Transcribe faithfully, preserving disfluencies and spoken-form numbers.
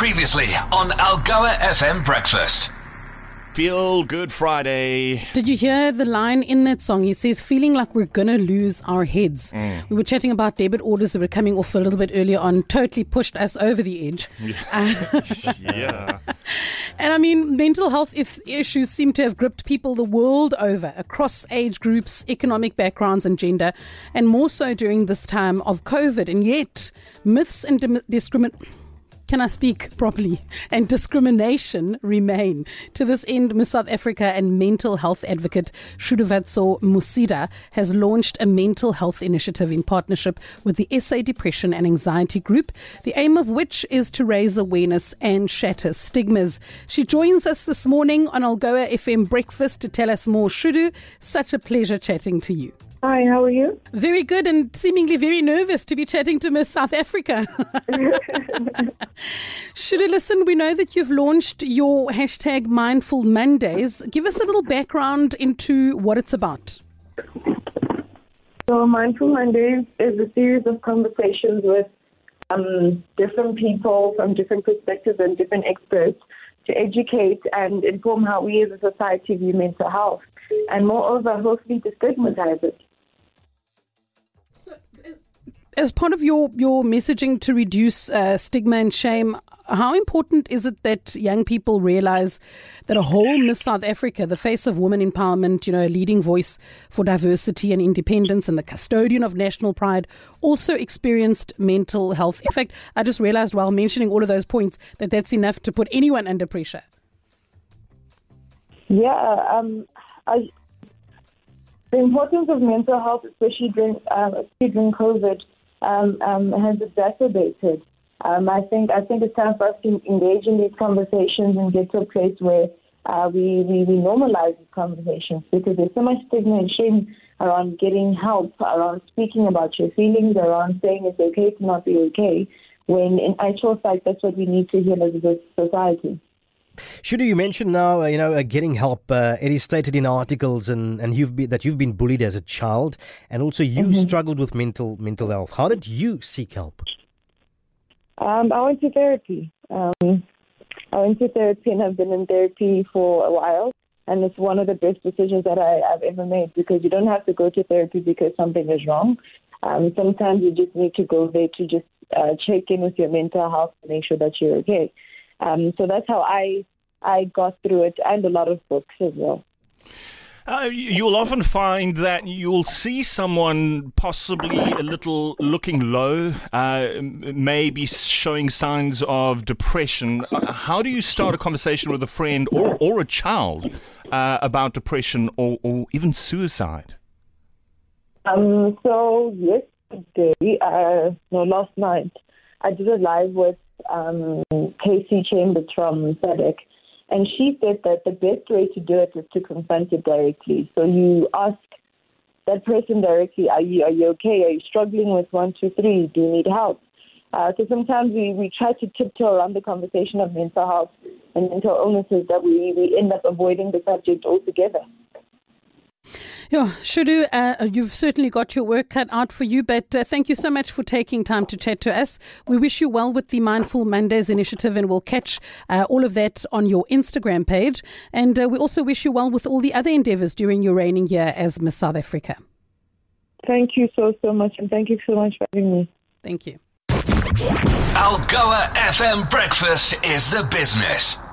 Previously on Algoa F M Breakfast. Feel Good Friday. Did you hear the line in that song? He says, feeling like we're going to lose our heads. Mm. We were chatting about debit orders that were coming off a little bit earlier on, totally pushed us over the edge. Yeah. yeah. And I mean, mental health issues seem to have gripped people the world over, across age groups, economic backgrounds and gender, and more so during this time of COVID. And yet, myths and dim- discrimination... Can I speak properly? And discrimination remain. To this end, Miss South Africa and mental health advocate Shuduvatso Musida has launched a mental health initiative in partnership with the S A Depression and Anxiety Group, the aim of which is to raise awareness and shatter stigmas. She joins us this morning on Algoa F M Breakfast to tell us more. Shudu, such a pleasure chatting to you. Hi, how are you? Very good, and seemingly very nervous to be chatting to Miss South Africa. Should I listen? We know that you've launched your hashtag Mindful Mondays. Give us a little background into what it's about. So Mindful Mondays is a series of conversations with um, different people from different perspectives and different experts to educate and inform how we as a society view mental health, and moreover, hopefully destigmatize it. As part of your, your messaging to reduce uh, stigma and shame, how important is it that young people realize that a whole Miss South Africa, the face of women empowerment, you know, a leading voice for diversity and independence and the custodian of national pride, also experienced mental health? In fact, I just realized while mentioning all of those points that that's enough to put anyone under pressure. Yeah, um, I, the importance of mental health, especially during, uh, especially during COVID, Um, um, has exacerbated. Um, I think I think it's time for us to engage in these conversations and get to a place where uh, we, we, we normalize these conversations, because there's so much stigma and shame around getting help, around speaking about your feelings, around saying it's okay to not be okay, when in actual fact that's what we need to heal as a society. Shudu, you mentioned now, uh, you know, uh, getting help. Uh, it is stated in articles and, and you've been, that you've been bullied as a child, and also you mm-hmm. struggled with mental mental health. How did you seek help? Um, I went to therapy. Um, I went to therapy and I've been in therapy for a while, and it's one of the best decisions that I, I've ever made, because you don't have to go to therapy because something is wrong. Um, sometimes you just need to go there to just uh, check in with your mental health and make sure that you're okay. Um, so that's how I I got through it, and a lot of books as well. Uh, you'll often find that you'll see someone possibly a little looking low, uh, maybe showing signs of depression. How do you start a conversation with a friend or, or a child uh, about depression or, or even suicide? Um, so yesterday, uh, no, last night, I did a live with um, Casey Chambers from S A D C. And she said that the best way to do it is to confront it directly. So you ask that person directly, are you are you okay? Are you struggling with one, two, three? Do you need help? Uh, so sometimes we, we try to tiptoe around the conversation of mental health and mental illnesses that we, we end up avoiding the subject altogether. Yeah, Shudu, uh, you've certainly got your work cut out for you, but uh, thank you so much for taking time to chat to us. We wish you well with the Mindful Mondays initiative, and we'll catch uh, all of that on your Instagram page. And uh, we also wish you well with all the other endeavours during your reigning year as Miss South Africa. Thank you so, so much, and thank you so much for having me. Thank you. Algoa F M Breakfast is the business.